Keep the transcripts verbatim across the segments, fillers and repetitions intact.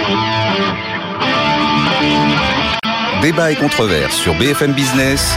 Débat et controverse sur B F M Business.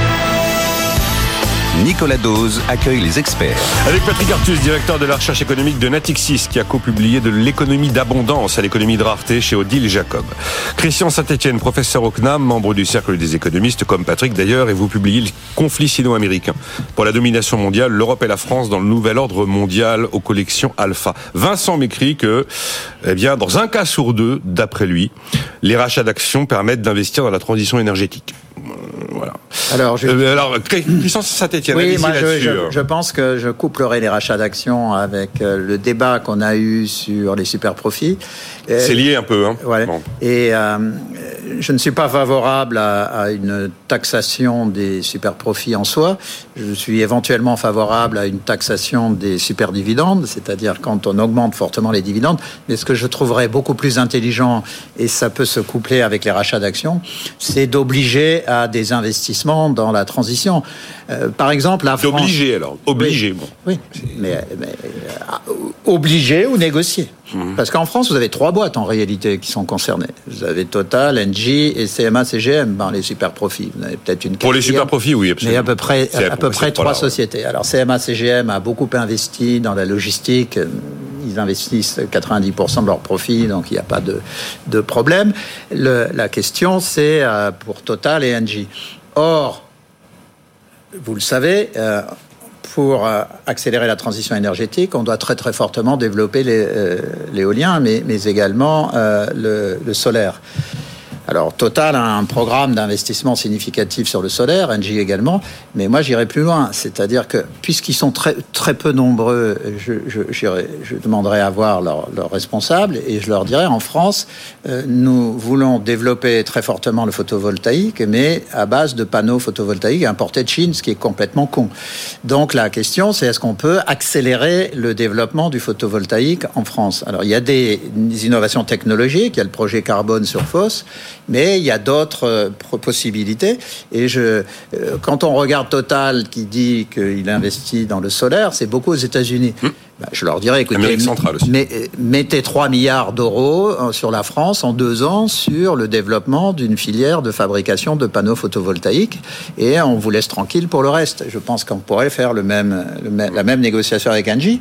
Nicolas Dose accueille les experts. Avec Patrick Artus, directeur de la recherche économique de Natixis, qui a co-publié de l'économie d'abondance à l'économie de rareté chez Odile Jacob. Christian Saint-Etienne, professeur au C N A M, membre du cercle des économistes, comme Patrick d'ailleurs, et vous publiez le conflit sino-américain. Pour la domination mondiale, l'Europe et la France dans le nouvel ordre mondial aux collections Alpha. Vincent m'écrit que, eh bien, dans un cas sur deux, d'après lui, les rachats d'actions permettent d'investir dans la transition énergétique. Voilà. Alors, je... euh, alors Christian Saint-Etienne, oui, moi, je, je, je pense que je couplerai les rachats d'actions avec le débat qu'on a eu sur les super profits. C'est lié un peu, hein. Voilà. Bon. Et euh, je ne suis pas favorable à, à une taxation des super profits en soi. Je suis éventuellement favorable à une taxation des super dividendes, c'est-à-dire quand on augmente fortement les dividendes. Mais ce que je trouverais beaucoup plus intelligent, et ça peut se coupler avec les rachats d'actions, c'est d'obliger à des investissements dans la transition. Euh, par exemple, la France... D'obliger alors, obligé. Oui, bon. oui. mais, mais euh, obligé ou négocié. Mmh. Parce qu'en France, vous avez trois boîtes en réalité qui sont concernées. Vous avez Total, Engie et C M A C G M, ben, les super profits. Vous avez peut-être une Pour les super profits, oui, absolument. Mais à peu près, à, à peu près trois là, sociétés. Ouais. Alors C M A C G M a beaucoup investi dans la logistique. Ils investissent quatre-vingt-dix pour cent de leurs profits, donc il n'y a pas de, de problème. Le, la question, c'est euh, pour Total et Engie. Or, vous le savez, euh, pour euh, accélérer la transition énergétique, on doit très très fortement développer les, euh, l'éolien, mais, mais également euh, le, le solaire. Alors, Total a un programme d'investissement significatif sur le solaire, Engie également, mais moi, j'irai plus loin. C'est-à-dire que, puisqu'ils sont très, très peu nombreux, je, je, j'irai, je demanderai à voir leurs leur responsables et je leur dirai, en France, euh, nous voulons développer très fortement le photovoltaïque, mais à base de panneaux photovoltaïques importés de Chine, ce qui est complètement con. Donc, la question, c'est est-ce qu'on peut accélérer le développement du photovoltaïque en France? Alors, il y a des, des innovations technologiques, il y a le projet carbone sur Fos, mais il y a d'autres euh, possibilités. Et je, euh, quand on regarde Total qui dit qu'il investit dans le solaire, c'est beaucoup aux États-Unis. Mmh. Ben, je leur dirais, écoutez, Amérique centrale aussi. Mais, mettez trois milliards d'euros sur la France en deux ans sur le développement d'une filière de fabrication de panneaux photovoltaïques et on vous laisse tranquille pour le reste. Je pense qu'on pourrait faire le même, le même, la même négociation avec Engie.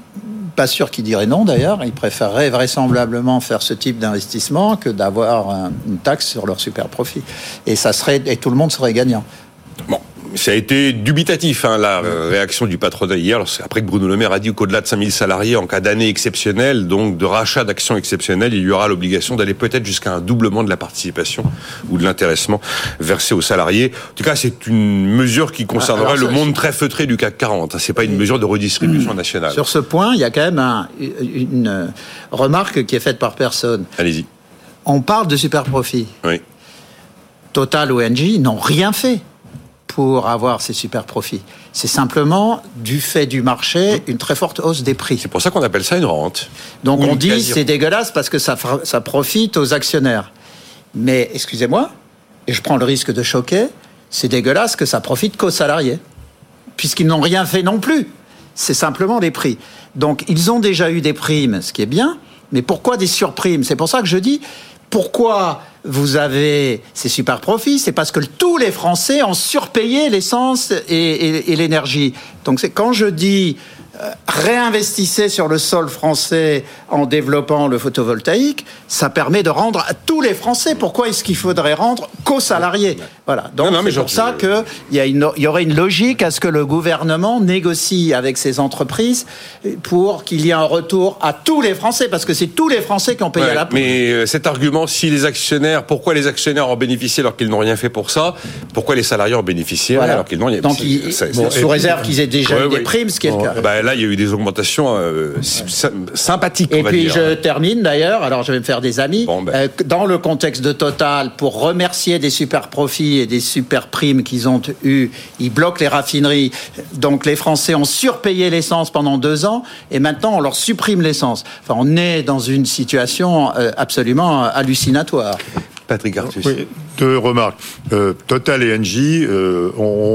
Pas sûr qu'ils diraient non d'ailleurs, ils préféreraient vraisemblablement faire ce type d'investissement que d'avoir un, une taxe sur leurs super profits. Et ça serait, et tout le monde serait gagnant. Bon. Ça a été dubitatif, hein, la réaction du patronat hier, après que Bruno Le Maire a dit qu'au-delà de cinq mille salariés, en cas d'année exceptionnelle, donc de rachat d'actions exceptionnelles, il y aura l'obligation d'aller peut-être jusqu'à un doublement de la participation ou de l'intéressement versé aux salariés. En tout cas, c'est une mesure qui concernera Alors, ça, le monde très feutré du C A C quarante. C'est pas une mesure de redistribution mmh. nationale. Sur ce point, il y a quand même un, une remarque qui est faite par personne. Allez-y. On parle de super profits. Oui. Total ou Engie n'ont rien fait pour avoir ces super profits. C'est simplement, du fait du marché, une très forte hausse des prix. C'est pour ça qu'on appelle ça une rente. Donc Ou on dit quasi... c'est dégueulasse parce que ça, ça profite aux actionnaires. Mais, excusez-moi, et je prends le risque de choquer, c'est dégueulasse que ça profite qu'aux salariés. Puisqu'ils n'ont rien fait non plus. C'est simplement les prix. Donc ils ont déjà eu des primes, ce qui est bien, mais pourquoi des surprimes ? C'est pour ça que je dis... Pourquoi vous avez ces super profits ? C'est parce que tous les Français ont surpayé l'essence et, et, et l'énergie. Donc c'est quand je dis euh, réinvestissez sur le sol français en développant le photovoltaïque, ça permet de rendre à tous les Français. Pourquoi est-ce qu'il faudrait rendre qu'aux salariés ? Voilà. Donc non, non, c'est pour ça qu'il y, il y aurait une logique à ce que le gouvernement négocie avec ces entreprises pour qu'il y ait un retour à tous les Français, parce que c'est tous les Français qui ont payé ouais, à la pompe. Mais euh, cet argument, si les actionnaires, pourquoi les actionnaires ont bénéficié alors qu'ils n'ont rien fait pour ça ? Pourquoi les salariés ont bénéficié voilà. alors qu'ils n'ont rien fait ? Donc, il, c'est, bon, sous réserve qu'ils aient déjà ouais, eu ouais. des primes, ce qui est bon, le cas. Bah, là, il y a eu des augmentations euh, ouais. sympathiques. Et on va puis dire. je termine d'ailleurs. Alors je vais me faire des amis. Bon, ben. euh, dans le contexte de Total, pour remercier des super profits et des super primes qu'ils ont eu, ils bloquent les raffineries. Donc les Français ont surpayé l'essence pendant deux ans et maintenant on leur supprime l'essence. Enfin, on est dans une situation euh, absolument hallucinatoire. Patrick Artus. Oui, deux remarques. Euh, Total et Engie euh, ont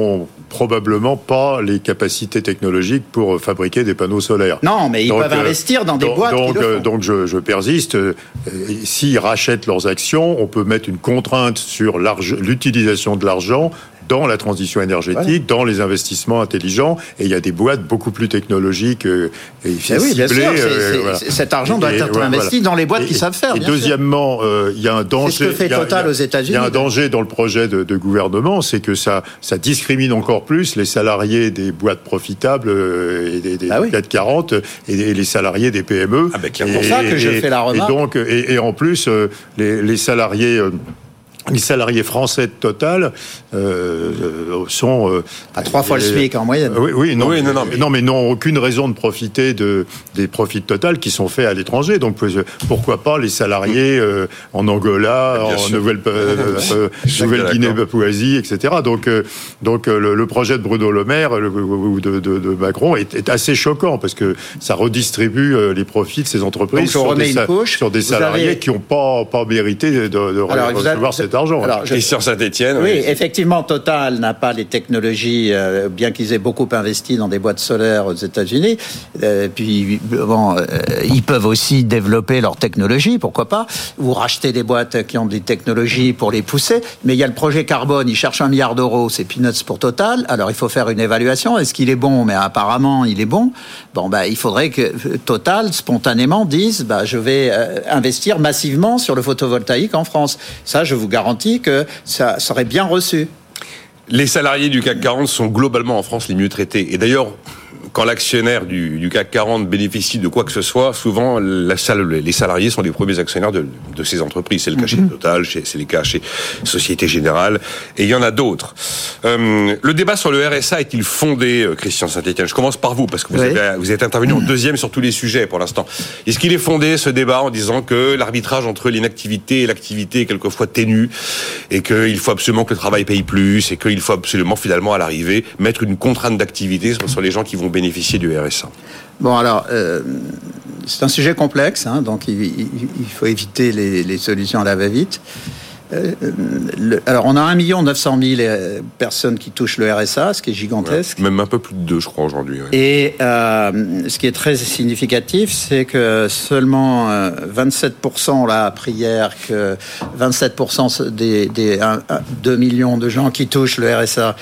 probablement pas les capacités technologiques pour fabriquer des panneaux solaires. Non, mais ils donc, peuvent euh, investir dans des donc, boîtes donc, qui le font. Donc je, je persiste. Euh, s'ils rachètent leurs actions, on peut mettre une contrainte sur l'utilisation de l'argent dans la transition énergétique, voilà. dans les investissements intelligents, et il y a des boîtes beaucoup plus technologiques euh, et ciblées. Oui, bien sûr. C'est, euh, c'est, voilà. Cet argent doit et, être voilà, investi voilà. dans les boîtes et, qui savent faire. Et bien deuxièmement, euh, il y a un danger. C'est ce que fait Total aux États-Unis. Il y a un danger dans le projet de, de gouvernement, c'est que ça, ça discrimine encore plus les salariés des boîtes profitables euh, et des, des ah oui. quatre quarante et, et les salariés des P M E. Ah ben, c'est pour ça que je fais la remarque. Et donc, et, et en plus, euh, les, les salariés. Euh, Les salariés français de Total euh, sont euh, à trois fois euh, le SMIC en moyenne. Oui, oui, non, oui, non, non, mais... non, mais n'ont aucune raison de profiter de des profits de Total qui sont faits à l'étranger. Donc pourquoi pas les salariés euh, en Angola, en sûr. Nouvelle euh, euh, Nouvelle-Guinée-Papouasie, et cetera. Donc euh, donc le, le projet de Bruno Le Maire le, ou de, de, de Macron est, est assez choquant parce que ça redistribue euh, les profits de ces entreprises donc, sur des, sa, couche, sur des salariés avez... qui n'ont pas pas mérité de, de Alors, recevoir cette argent. Alors, je... Et sur Saint-Étienne. Oui, oui, effectivement, Total n'a pas les technologies, euh, bien qu'ils aient beaucoup investi dans des boîtes solaires aux États-Unis. Euh, puis, bon, euh, ils peuvent aussi développer leur technologie, pourquoi pas, ou racheter des boîtes qui ont des technologies pour les pousser. Mais il y a le projet carbone, ils cherchent un milliard d'euros, c'est peanuts pour Total. Alors, il faut faire une évaluation. Est-ce qu'il est bon? Mais apparemment, il est bon. Bon, bah, il faudrait que Total, spontanément, dise, bah, je vais euh, investir massivement sur le photovoltaïque en France. Ça, je vous garantis que ça serait bien reçu. Les salariés du C A C quarante sont globalement en France les mieux traités. Et d'ailleurs, quand l'actionnaire du, du C A C quarante bénéficie de quoi que ce soit, souvent la, les salariés sont les premiers actionnaires de, de ces entreprises. C'est le cas chez Total, c'est le cas chez Société Générale, et il y en a d'autres. Euh, le débat sur le R S A est-il fondé, Christian Saint-Étienne? Je commence par vous, parce que vous, oui. avez, vous êtes intervenu en deuxième sur tous les sujets pour l'instant. Est-ce qu'il est fondé, ce débat, en disant que l'arbitrage entre l'inactivité et l'activité est quelquefois ténu, et qu'il faut absolument que le travail paye plus, et qu'il faut absolument, finalement, à l'arrivée, mettre une contrainte d'activité sur les gens qui vont bénéficier du R S A? Bon, alors, euh, c'est un sujet complexe, hein, donc il, il, il faut éviter les, les solutions à la va-vite. Euh, le, alors, on a un million neuf cent mille personnes qui touchent le R S A, ce qui est gigantesque. Ouais, même un peu plus de deux, je crois, aujourd'hui. Ouais. Et euh, ce qui est très significatif, c'est que seulement euh, vingt-sept pour cent, on l'a appris hier, que vingt-sept pour cent des, des deux millions de gens qui touchent le R S A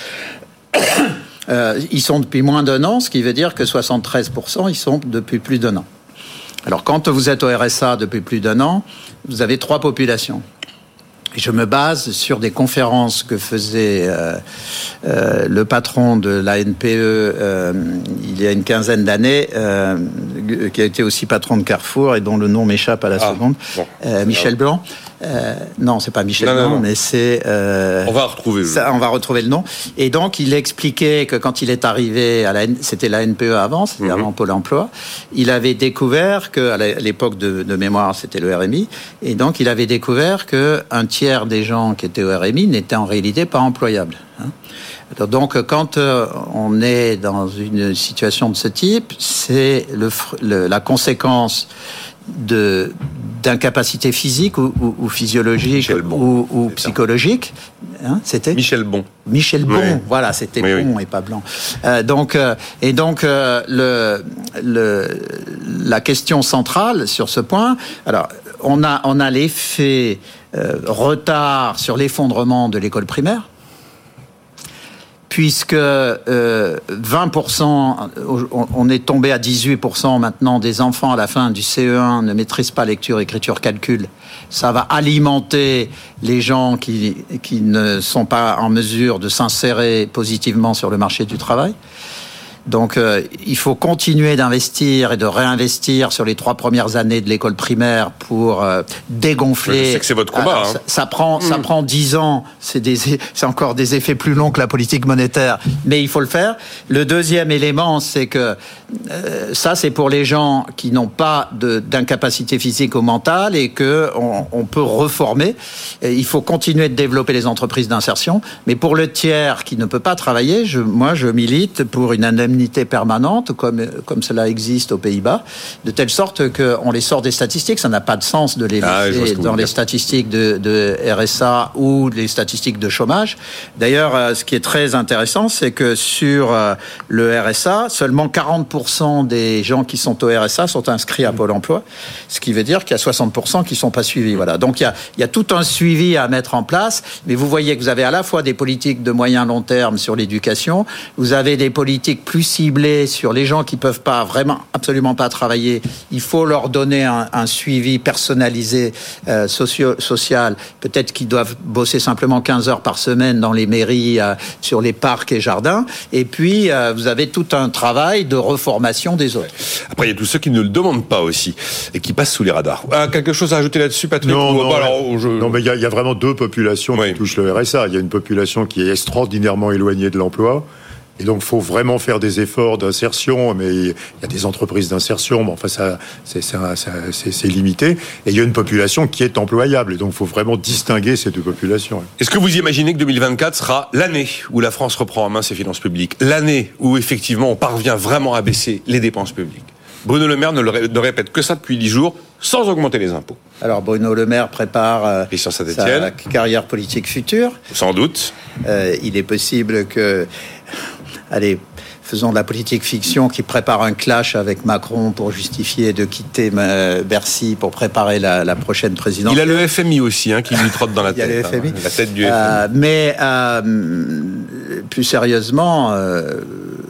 Euh, ils sont depuis moins d'un an, ce qui veut dire que soixante-treize pour cent, ils sont depuis plus d'un an. Alors, quand vous êtes au R S A depuis plus d'un an, vous avez trois populations. Et je me base sur des conférences que faisait euh, euh, le patron de la N P E euh, il y a une quinzaine d'années, euh, qui a été aussi patron de Carrefour et dont le nom m'échappe à la ah, seconde, bon. euh, Michel Blanc. Euh, non, c'est pas Michel non, Blanc, non, non. mais c'est... Euh, on va retrouver le ça, on va retrouver le nom. Et donc, il expliquait que quand il est arrivé, à la, c'était la N P E avant, c'était mm-hmm. avant Pôle emploi, il avait découvert que, à l'époque de, de mémoire, c'était le R M I, et donc il avait découvert qu'un tiers des gens qui étaient au R M I n'étaient en réalité pas employables. Hein. Donc, quand euh, on est dans une situation de ce type, c'est le, le, la conséquence de d'incapacité physique ou, ou, ou physiologique bon, ou, ou psychologique. Hein, c'était Michel Bon. Michel Bon, oui. Voilà, c'était oui, Bon oui. et pas Blanc. Euh, donc, euh, et donc, euh, le, le, la question centrale sur ce point, alors, on a, on a l'effet euh, retard sur l'effondrement de l'école primaire, puisque euh, vingt pour cent, on est tombé à dix-huit pour cent maintenant des enfants à la fin du C E un ne maîtrisent pas lecture, écriture, calcul. Ça va alimenter les gens qui, qui ne sont pas en mesure de s'insérer positivement sur le marché du travail. Donc, euh, il faut continuer d'investir et de réinvestir sur les trois premières années de l'école primaire pour euh, dégonfler. Je sais que c'est votre combat. Alors, hein. ça, ça prend, mmh. ça prend dix ans. C'est des, c'est encore des effets plus longs que la politique monétaire, mais il faut le faire. Le deuxième élément, c'est que euh, ça, c'est pour les gens qui n'ont pas de, d'incapacité physique ou mentale et que on, on peut reformer. Et il faut continuer de développer les entreprises d'insertion, mais pour le tiers qui ne peut pas travailler, je, moi, je milite pour une indemnité indemnités permanentes, comme, comme cela existe aux Pays-Bas, de telle sorte qu'on les sort des statistiques. Ça n'a pas de sens de les ah, laisser dans les statistiques de, de R S A ou les statistiques de chômage. D'ailleurs, euh, ce qui est très intéressant, c'est que sur euh, le R S A, seulement quarante pour cent des gens qui sont au R S A sont inscrits à Pôle emploi, ce qui veut dire qu'il y a soixante pour cent qui ne sont pas suivis. Voilà. Donc il y a, il y a tout un suivi à mettre en place, mais vous voyez que vous avez à la fois des politiques de moyen long terme sur l'éducation, vous avez des politiques plus ciblées sur les gens qui ne peuvent pas, vraiment, absolument pas travailler. Il faut leur donner un, un suivi personnalisé, euh, socio, social. Peut-être qu'ils doivent bosser simplement quinze heures par semaine dans les mairies, euh, sur les parcs et jardins. Et puis, euh, vous avez tout un travail de reformation des autres. Après, il y a tous ceux qui ne le demandent pas aussi et qui passent sous les radars. Ah, quelque chose à ajouter là-dessus, Patrick? Non, ou, non, bah, alors, je... non mais il y, y a vraiment deux populations oui. qui touchent le R S A. Il y a une population qui est extraordinairement éloignée de l'emploi. Et donc, il faut vraiment faire des efforts d'insertion, mais il y a des entreprises d'insertion, mais enfin, ça, c'est, ça, ça, c'est, c'est limité. Et il y a une population qui est employable, et donc il faut vraiment distinguer ces deux populations. Est-ce que vous imaginez que deux mille vingt-quatre sera l'année où la France reprend en main ses finances publiques, l'année où, effectivement, on parvient vraiment à baisser les dépenses publiques? Bruno Le Maire ne, le ré, ne répète que ça depuis dix jours, sans augmenter les impôts. Alors, Bruno Le Maire prépare euh, sa carrière politique future. Sans doute. Euh, il est possible que... Allez, faisons de la politique fiction, qui prépare un clash avec Macron pour justifier de quitter Bercy pour préparer la, la prochaine présidentielle. Il a le F M I aussi, hein, qui lui trotte dans la tête. Il y a le F M I. Hein, la tête du F M I. Euh, mais euh, plus sérieusement, euh,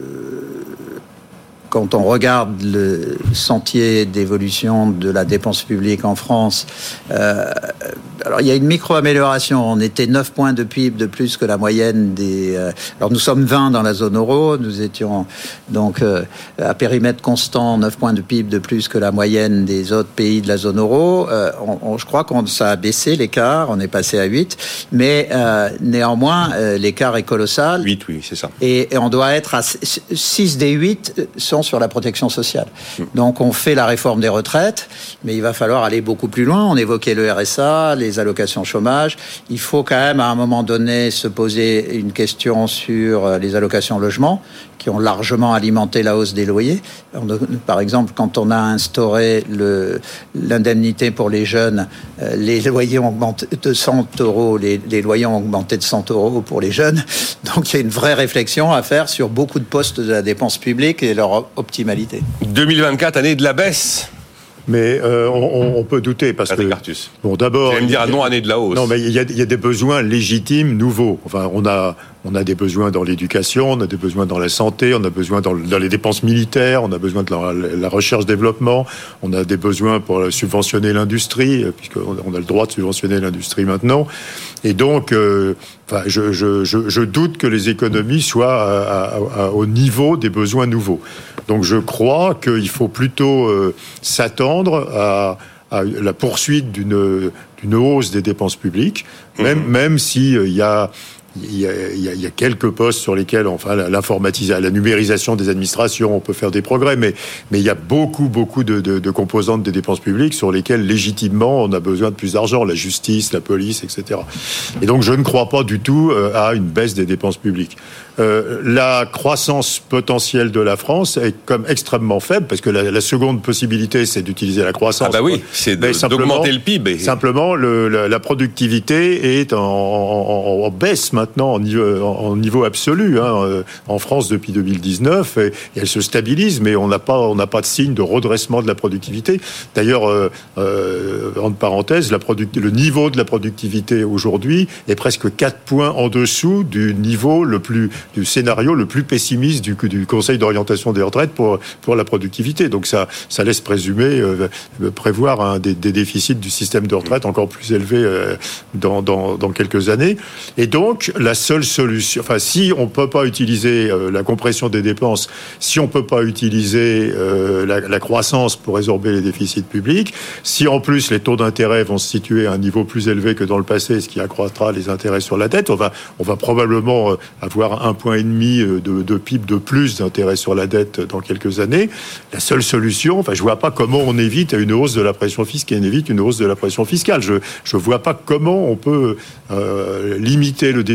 quand on regarde le sentier d'évolution de la dépense publique en France, euh, alors il y a une micro-amélioration. On était neuf points de P I B de plus que la moyenne des... Euh, alors nous sommes vingt dans la zone euro, nous étions donc euh, à périmètre constant, neuf points de P I B de plus que la moyenne des autres pays de la zone euro. Euh, on, on, je crois qu'on ça a baissé l'écart, on est passé à huit, mais euh, néanmoins euh, l'écart est colossal. huit, oui, c'est ça. Et, et on doit être à six des huit sont sur la protection sociale. Mmh. Donc on fait la réforme des retraites, mais il va falloir aller beaucoup plus loin. On évoquait le R S A, les allocations chômage. Il faut quand même à un moment donné se poser une question sur les allocations logement, qui ont largement alimenté la hausse des loyers. On, par exemple, quand on a instauré le, l'indemnité pour les jeunes, euh, les loyers ont augmenté de cent euros, les, les loyers ont augmenté de cent euros pour les jeunes. Donc il y a une vraie réflexion à faire sur beaucoup de postes de la dépense publique et leur optimalité. deux mille vingt-quatre, année de la baisse. Mais euh, on, on peut douter parce Patrick que Artus. Bon, d'abord, vous allez me dire non, année de la hausse. Non, mais il y a, il y a des besoins légitimes, nouveaux. Enfin, on a, on a des besoins dans l'éducation, on a des besoins dans la santé, on a besoin dans, dans les dépenses militaires, on a besoin de la, la recherche-développement, on a des besoins pour subventionner l'industrie, puisqu'on on a le droit de subventionner l'industrie maintenant. Et donc, euh, enfin, je, je, je, je doute que les économies soient à, à, à, au niveau des besoins nouveaux. Donc, je crois qu'il faut plutôt euh, s'attendre à, à la poursuite d'une, d'une hausse des dépenses publiques, même, mmh. même si il y a Il y, a, il, y a, il y a quelques postes sur lesquels, enfin, l'informatisation, la numérisation des administrations, on peut faire des progrès, mais, mais il y a beaucoup, beaucoup de, de, de composantes des dépenses publiques sur lesquelles, légitimement, on a besoin de plus d'argent, la justice, la police, et cetera. Et donc, je ne crois pas du tout à une baisse des dépenses publiques. Euh, la croissance potentielle de la France est comme extrêmement faible, parce que la, la seconde possibilité, c'est d'utiliser la croissance. Ah bah oui, c'est de, d'augmenter le P I B. Simplement, le, la, la productivité est en, en, en baisse maintenant en niveau, en niveau absolu, hein, en France depuis deux mille dix-neuf, et, et elle se stabilise, mais on n'a pas, on n'a pas de signe de redressement de la productivité. D'ailleurs, euh, euh, entre parenthèses, la product, le niveau de la productivité aujourd'hui est presque quatre points en dessous du niveau le plus, du scénario le plus pessimiste du, du Conseil d'orientation des retraites pour, pour la productivité. Donc ça, ça laisse présumer, euh, prévoir hein, des, des déficits du système de retraite encore plus élevés euh, dans, dans, dans quelques années. Et donc, la seule solution, enfin, si on ne peut pas utiliser euh, la compression des dépenses, si on ne peut pas utiliser euh, la, la croissance pour résorber les déficits publics, si en plus les taux d'intérêt vont se situer à un niveau plus élevé que dans le passé, ce qui accroîtra les intérêts sur la dette, on va, on va probablement avoir un point et demi de, de P I B de plus d'intérêt sur la dette dans quelques années. La seule solution, enfin, je vois pas comment on évite une hausse de la pression fiscale, on évite une hausse de la pression fiscale. Je, je vois pas comment on peut euh, limiter le déficit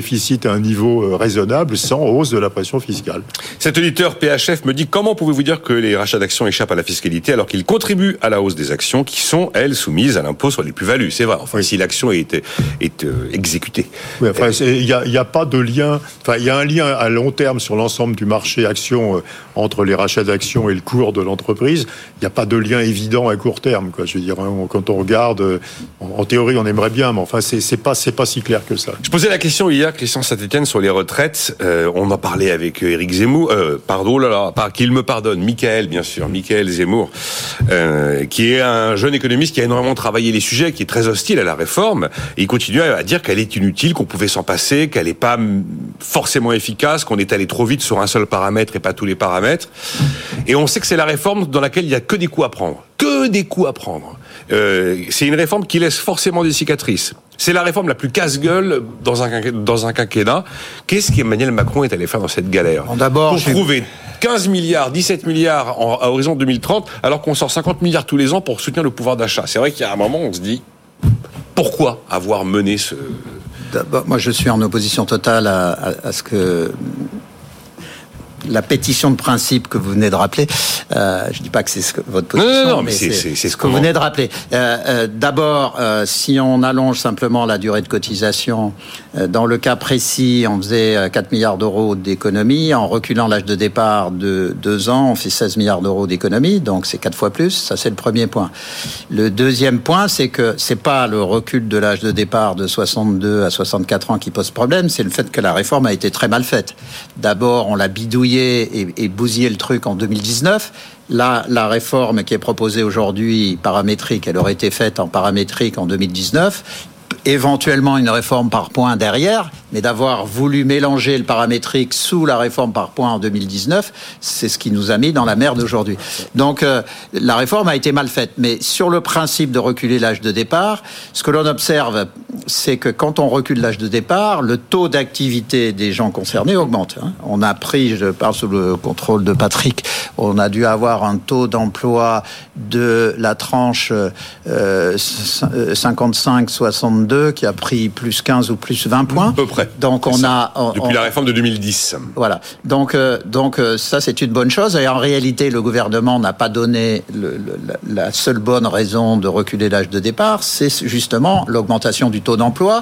déficit à un niveau raisonnable sans hausse de la pression fiscale. Cet auditeur P H F me dit: comment pouvez-vous dire que les rachats d'actions échappent à la fiscalité alors qu'ils contribuent à la hausse des actions qui sont, elles, soumises à l'impôt sur les plus-values? C'est vrai, enfin, oui. Si l'action est, est euh, exécutée. Oui, enfin, il n'y a, y a pas de lien, enfin, il y a un lien à long terme sur l'ensemble du marché actions euh, entre les rachats d'actions et le cours de l'entreprise. Il n'y a pas de lien évident à court terme, quoi. Je veux dire, hein, quand on regarde, euh, en, en théorie, on aimerait bien, mais enfin, c'est, c'est pas, c'est pas si clair que ça. Je posais la question hier, Christian Saint-Etienne, sur les retraites. Euh, on en parlait avec Éric Zemmour, euh, pardon, là, là, par, qu'il me pardonne, Michael, bien sûr, Michael Zemmour, euh, qui est un jeune économiste qui a énormément travaillé les sujets, qui est très hostile à la réforme, et il continue à dire qu'elle est inutile, qu'on pouvait s'en passer, qu'elle n'est pas forcément efficace, qu'on est allé trop vite sur un seul paramètre et pas tous les paramètres. Et on sait que c'est la réforme dans laquelle il n'y a que des coups à prendre. Que des coups à prendre. Euh, c'est une réforme qui laisse forcément des cicatrices. C'est la réforme la plus casse-gueule dans un, dans un quinquennat. Qu'est-ce qu'Emmanuel Macron est allé faire dans cette galère? Bon, d'abord, pour trouver quinze milliards, dix-sept milliards en, à horizon deux mille trente, alors qu'on sort cinquante milliards tous les ans pour soutenir le pouvoir d'achat. C'est vrai qu'il y a un moment, on se dit, pourquoi avoir mené ce... D'abord, moi, je suis en opposition totale à, à, à ce que... la pétition de principe que vous venez de rappeler, euh, je dis pas que c'est ce que, votre position, non, non, non, mais, mais c'est, c'est, c'est, c'est ce que vous venez de rappeler. Euh, euh, d'abord, euh, si on allonge simplement la durée de cotisation, euh, dans le cas précis, on faisait quatre milliards d'euros d'économie. En reculant l'âge de départ de deux ans, on fait seize milliards d'euros d'économie, donc c'est quatre fois plus. Ça, c'est le premier point. Le deuxième point, c'est que c'est pas le recul de l'âge de départ de soixante-deux à soixante-quatre ans qui pose problème, c'est le fait que la réforme a été très mal faite. D'abord, on l'a bidouillé et, et bousiller le truc en deux mille dix-neuf. Là, la réforme qui est proposée aujourd'hui, paramétrique, elle aurait été faite en paramétrique en deux mille dix-neuf. Éventuellement une réforme par points derrière, mais d'avoir voulu mélanger le paramétrique sous la réforme par points en deux mille dix-neuf, c'est ce qui nous a mis dans la merde aujourd'hui. Donc euh, la réforme a été mal faite, mais sur le principe de reculer l'âge de départ, ce que l'on observe, c'est que quand on recule l'âge de départ, le taux d'activité des gens concernés augmente. Hein. On a pris, je parle sous le contrôle de Patrick, on a dû avoir un taux d'emploi de la tranche euh, cinquante-cinq soixante-deux qui a pris plus quinze ou plus vingt points. À peu près. Donc on a on, depuis on, la réforme de deux mille dix. Voilà. Donc euh, donc euh, ça c'est une bonne chose. Et en réalité, le gouvernement n'a pas donné le, le, la seule bonne raison de reculer l'âge de départ, c'est justement l'augmentation du taux d'emploi.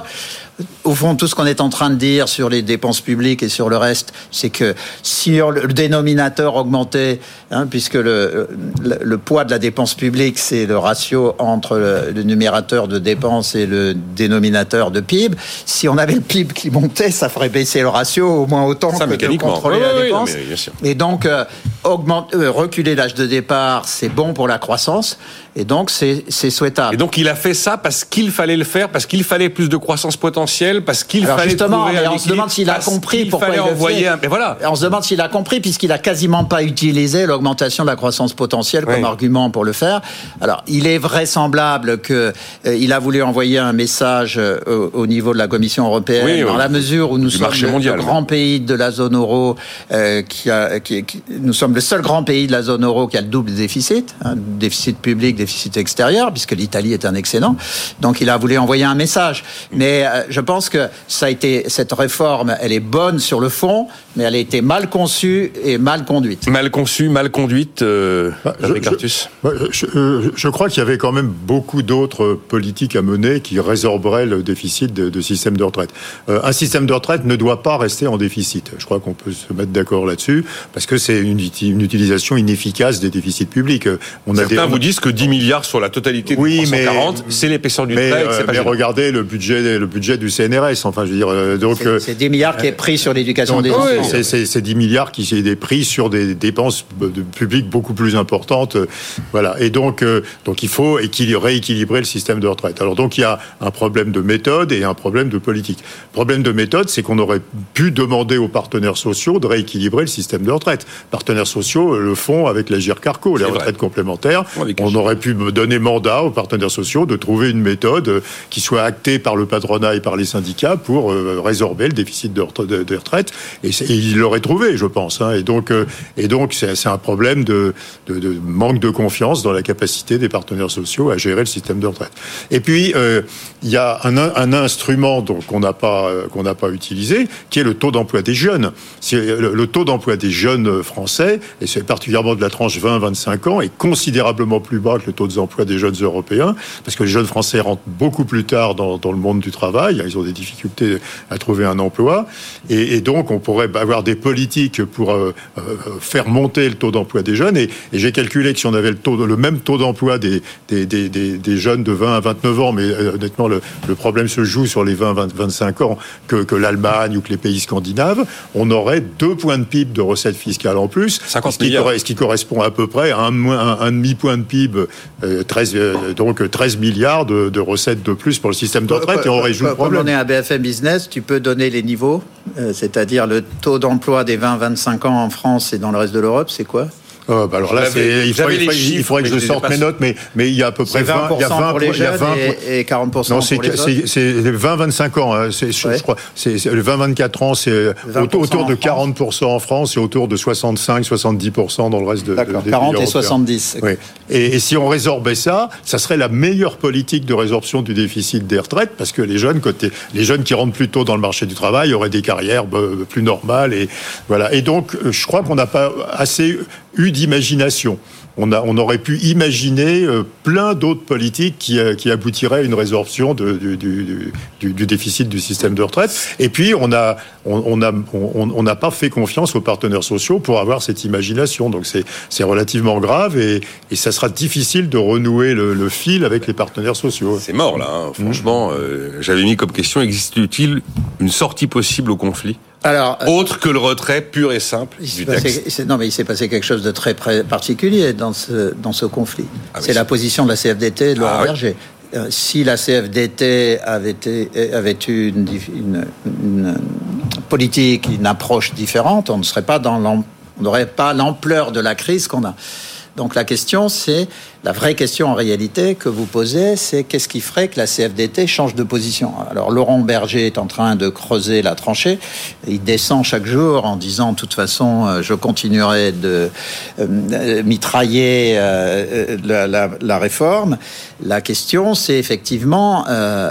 Au fond, tout ce qu'on est en train de dire sur les dépenses publiques et sur le reste, c'est que si le dénominateur augmentait, hein, puisque le, le, le poids de la dépense publique, c'est le ratio entre le, le numérateur de dépenses et le dénominateur de P I B, si on avait le P I B qui montait, ça ferait baisser le ratio au moins autant ça, que de contrôler oui, la oui, dépense. Oui, bien sûr. Et donc, euh, augmente, euh, reculer l'âge de départ, c'est bon pour la croissance, et donc c'est, c'est souhaitable. Et donc il a fait ça parce qu'il fallait le faire, parce qu'il fallait plus de croissance potentielle, parce qu'il Alors fallait justement, trouver un on se demande s'il a compris pourquoi il le envoyer un... Mais voilà. On se demande s'il a compris puisqu'il a quasiment pas utilisé l'augmentation de la croissance potentielle comme oui. argument pour le faire. Alors, il est vraisemblable que euh, il a voulu envoyer un message euh, au, au niveau de la Commission européenne oui, dans oui. la mesure où nous du sommes le, mondial, le grand oui. pays de la zone euro euh, qui a qui, qui, nous sommes le seul grand pays de la zone euro qui a le double déficit, hein, déficit public, déficit extérieur, puisque l'Italie est un excédent. Donc, il a voulu envoyer un message. Mais euh, je pense que ça a été, cette réforme, elle est bonne sur le fond, mais elle a été mal conçue et mal conduite. Mal conçue, mal conduite, euh, bah, Patrick Artus. Je, je, je, je crois qu'il y avait quand même beaucoup d'autres politiques à mener qui résorberaient le déficit de, de système de retraite. Euh, un système de retraite ne doit pas rester en déficit. Je crois qu'on peut se mettre d'accord là-dessus, parce que c'est une, une utilisation inefficace des déficits publics. On Certains a des, vous disent que dix milliards sur la totalité oui, de mais, cent quarante, c'est l'épaisseur du mais, trait. Euh, c'est pas mais regardez le budget, le budget du C N R S. Enfin, je veux dire, euh, donc c'est, c'est dix milliards qui est pris sur l'éducation donc, des enfants. C'est, c'est, c'est dix milliards qui sont des prix sur des dépenses de publiques beaucoup plus importantes. Voilà. Et donc, euh, donc il faut rééquilibrer le système de retraite. Alors donc il y a un problème de méthode et un problème de politique. Le problème de méthode, c'est qu'on aurait pu demander aux partenaires sociaux de rééquilibrer le système de retraite. Les partenaires sociaux le font avec l'Agirc-Arrco, les retraites complémentaires. On aurait pu donner mandat aux partenaires sociaux de trouver une méthode qui soit actée par le patronat et par par les syndicats pour euh, résorber le déficit de, de, de retraite. Et, et il l'aurait trouvé, je pense. Hein. Et donc, euh, et donc c'est, c'est un problème de, de, de manque de confiance dans la capacité des partenaires sociaux à gérer le système de retraite. Et puis, euh, il y a un, un instrument donc, qu'on n'a pas, euh, qu'on n'a pas utilisé, qui est le taux d'emploi des jeunes. C'est le, le taux d'emploi des jeunes français, et c'est particulièrement de la tranche vingt à vingt-cinq ans, est considérablement plus bas que le taux d'emploi des jeunes européens, parce que les jeunes français rentrent beaucoup plus tard dans, dans le monde du travail, ils ont des difficultés à trouver un emploi, et, et donc on pourrait avoir des politiques pour euh, euh, faire monter le taux d'emploi des jeunes, et, et j'ai calculé que si on avait le, taux, le même taux d'emploi des, des, des, des, des jeunes de vingt à vingt-neuf ans, mais euh, honnêtement le, le problème se joue sur les vingt à vingt-cinq ans que, que l'Allemagne ou que les pays scandinaves, on aurait deux points de P I B de recettes fiscales en plus, cinquante ce qui, milliards. ce qui correspond à peu près à un, un, un demi-point de P I B, euh, treize, euh, donc treize milliards de, de recettes de plus pour le système de retraite, et on résout le problème. Comme on est à B F M Business, tu peux donner les niveaux, euh, c'est-à-dire le taux d'emploi des vingt à vingt-cinq ans en France et dans le reste de l'Europe, c'est quoi ? Oh, bah alors là, c'est, il, faudrait, il, faudrait, chiffres, il faudrait que je sorte mes notes, mais, mais il y a à peu près vingt pour cent vingt, il y a vingt pour les il y a jeunes vingt, et, et quarante pour cent non, pour c'est, les autres. c'est, c'est vingt à vingt-cinq ans. Hein, c'est, ouais. Je crois, c'est, c'est, le vingt à vingt-quatre ans, c'est autour, autour de quarante pour cent en France et autour de soixante-cinq à soixante-dix pour cent dans le reste de, D'accord, de, des quarante pays et soixante-dix. Oui. Et, et si on résorbait ça, ça serait la meilleure politique de résorption du déficit des retraites, parce que les jeunes, côté, les jeunes qui rentrent plus tôt dans le marché du travail auraient des carrières plus normales. Et, voilà. Et donc, je crois qu'on n'a pas assez eu d'imagination. On, a, on aurait pu imaginer euh, plein d'autres politiques qui, euh, qui aboutiraient à une résorption de, du, du, du, du déficit du système de retraite. Et puis, on n'a on, on a, on, on n'a pas fait confiance aux partenaires sociaux pour avoir cette imagination. Donc, c'est, c'est relativement grave et, et ça sera difficile de renouer le, le fil avec les partenaires sociaux. C'est mort, là. Hein. Franchement, euh, j'avais mis comme question, existe-t-il une sortie possible au conflit ? Alors, autre que le retrait pur et simple du passé, texte. Non, mais il s'est passé quelque chose de très particulier dans ce, dans ce conflit. Ah, c'est la position de la C F D T et de Laurent ah, Berger. Oui. Euh, si la C F D T avait, été, avait eu une, une, une politique, une approche différente, on ne serait pas dans l'am... on n'aurait pas l'ampleur de la crise qu'on a. Donc la question, c'est, la vraie question en réalité que vous posez, c'est qu'est-ce qui ferait que la C F D T change de position ? Alors Laurent Berger est en train de creuser la tranchée, il descend chaque jour en disant de toute façon je continuerai de euh, mitrailler euh, la, la, la réforme. La question, c'est effectivement, euh,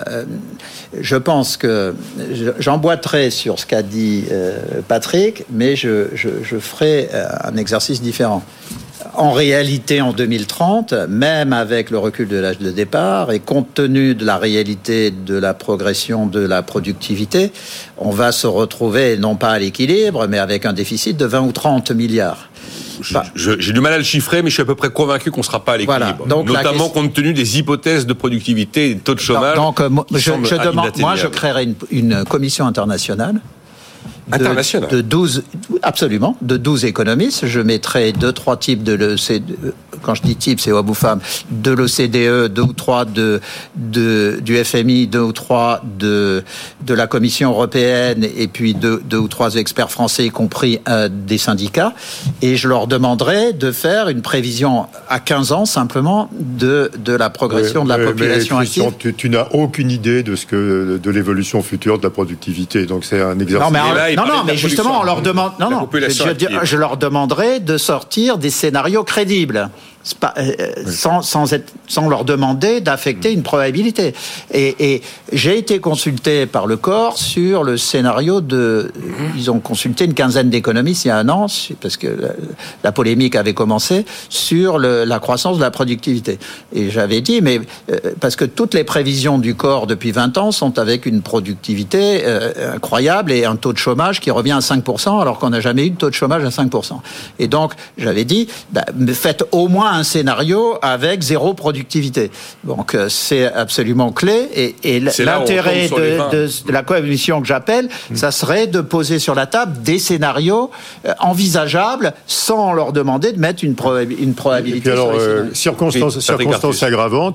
je pense que j'emboîterai sur ce qu'a dit euh, Patrick, mais je, je, je ferai un exercice différent. En réalité, en deux mille trente, même avec le recul de l'âge de départ et compte tenu de la réalité de la progression de la productivité, on va se retrouver non pas à l'équilibre, mais avec un déficit de vingt ou trente milliards. Je, je, j'ai du mal à le chiffrer, mais je suis à peu près convaincu qu'on ne sera pas à l'équilibre. Voilà, donc notamment question... compte tenu des hypothèses de productivité et de taux de chômage. Donc, donc je, je demande, moi, je créerai une, une commission internationale. De, international. De douze, absolument, de douze économistes. Je mettrai deux, trois types de l'O C D E. Quand je dis type, c'est homme ou femme. De l'O C D E, deux ou trois de, de, du F M I, deux ou trois de, de la Commission européenne, et puis deux, deux ou trois experts français, y compris euh, des syndicats. Et je leur demanderai de faire une prévision à quinze ans, simplement, de, de la progression mais, de la mais, population mais, Christian, active. Tu, tu n'as aucune idée de ce que, de l'évolution future de la productivité. Donc c'est un exercice. Non, mais alors, Non, non, mais justement, on leur demande. Non, non. Je, je, je leur demanderai de sortir des scénarios crédibles. Pas, euh, oui. sans, sans, être, sans leur demander d'affecter une probabilité. Et, et j'ai été consulté par le corps sur le scénario de... Ils ont consulté une quinzaine d'économistes il y a un an, parce que la, la polémique avait commencé, sur le, la croissance de la productivité. Et j'avais dit, mais... Euh, parce que toutes les prévisions du corps depuis vingt ans sont avec une productivité euh, incroyable et un taux de chômage qui revient à cinq pour cent, alors qu'on n'a jamais eu de taux de chômage à cinq pour cent. Et donc, j'avais dit, bah, faites au moins un scénario avec zéro productivité. Donc euh, c'est absolument clé et, et l'intérêt de, de, de la commission que j'appelle, mmh. ça serait de poser sur la table des scénarios euh, envisageables sans leur demander de mettre une, proba- une probabilité. Et puis alors, sur les euh, circonstances, circonstances aggravantes.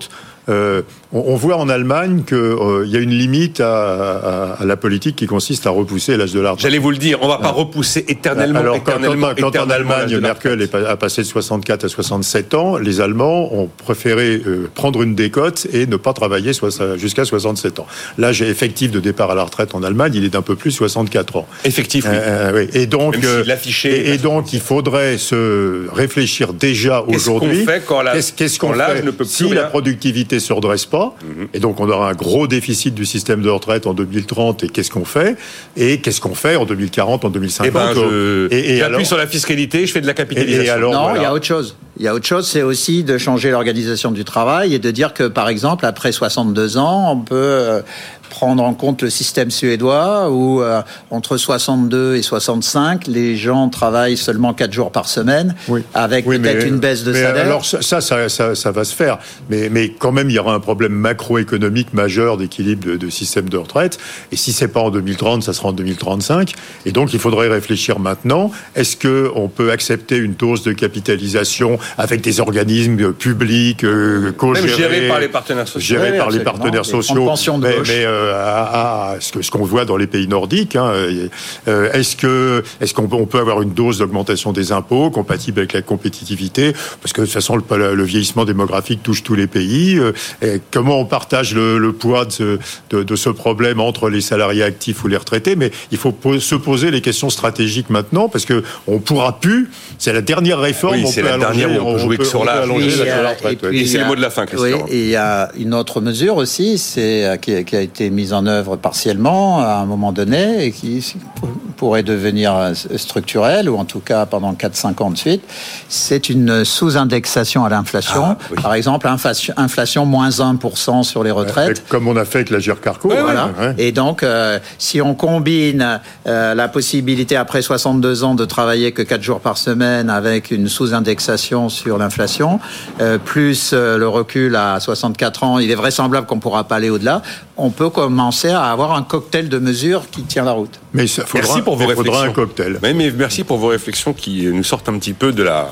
euh, on, on voit en Allemagne qu'il euh, y a une limite à, à, à la politique qui consiste à repousser l'âge de la retraite. J'allais vous le dire, on ne va pas repousser éternellement. Alors, éternellement, quand, quand, quand en Allemagne, Merkel est a passé de soixante-quatre à soixante-sept ans, les Allemands ont préféré euh, prendre une décote et ne pas travailler jusqu'à soixante-sept ans. L'âge effectif de départ à la retraite en Allemagne, il est d'un peu plus soixante-quatre ans. Effectif, oui. Euh, oui. Et donc, euh, et, et donc, il faudrait se réfléchir déjà qu'est-ce aujourd'hui. Qu'on fait quand la, qu'est-ce, qu'est-ce qu'on quand l'âge fait ne peut plus si rien. La productivité se redresse pas, mm-hmm. et donc on aura un gros déficit du système de retraite en deux mille trente. Et qu'est-ce qu'on fait Et qu'est-ce qu'on fait en deux mille quarante, en deux mille cinquante? Eh ben, je... et, et J'appuie alors... sur la fiscalité, je fais de la capitalisation. Et, et alors, non, voilà. il y a autre chose. Il y a autre chose, c'est aussi de changer l'organisation du travail et de dire que, par exemple, après soixante-deux ans, on peut euh, prendre en compte le système suédois où euh, entre soixante-deux et soixante-cinq, les gens travaillent seulement quatre jours par semaine, oui. avec oui, peut-être mais, une baisse de mais salaire. Alors ça, ça, ça, ça va se faire, mais, mais quand même, il y aura un problème macroéconomique majeur d'équilibre de, de système de retraite. Et si c'est pas en deux mille trente, ça sera en deux mille trente-cinq. Et donc, il faudrait réfléchir maintenant. Est-ce que on peut accepter une dose de capitalisation avec des organismes publics, euh, co-gérés, même gérés par les partenaires sociaux, gérés oui, par les partenaires sociaux, mais, mais euh, à, à ce que ce qu'on voit dans les pays nordiques. Hein, euh, est-ce que est-ce qu'on on peut avoir une dose d'augmentation des impôts compatible avec la compétitivité? Parce que de toute façon, le, le vieillissement démographique touche tous les pays. Euh, et comment on partage le, le poids de ce, de, de ce problème entre les salariés actifs ou les retraités? Mais il faut po- se poser les questions stratégiques maintenant, parce que on pourra plus. C'est la dernière réforme. Oui, on c'est peut la allonger, dernière où on peut jouer que sur l'âge. Et, la et, puis, et c'est le mot de la fin, Christian. Oui, et il y a une autre mesure aussi, c'est qui, qui a été mise en œuvre partiellement à un moment donné et qui pourrait devenir structurelle, ou en tout cas pendant quatre à cinq ans de suite. C'est une sous-indexation à l'inflation. Ah, oui. Par exemple, inflation, inflation moins un pour cent sur les retraites. Comme on a fait avec la Gircarco. Oui, voilà. Ouais. Et donc, euh, si on combine euh, la possibilité après soixante-deux ans de travailler que quatre jours par semaine avec une sous-indexation sur l'inflation, euh, plus euh, le recul à soixante-quatre ans, il est vraisemblable qu'on ne pourra pas aller au-delà, on peut commencer à avoir un cocktail de mesures qui tient la route. Mais ça faudra, merci pour vos il réflexions. Faudra un cocktail. Mais, mais merci pour vos réflexions qui nous sortent un petit peu de la,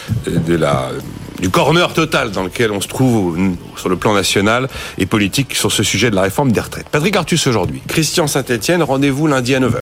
de la, du corner total dans lequel on se trouve sur le plan national et politique sur ce sujet de la réforme des retraites. Patrick Artus aujourd'hui, Christian Saint-Etienne, rendez-vous lundi à neuf heures.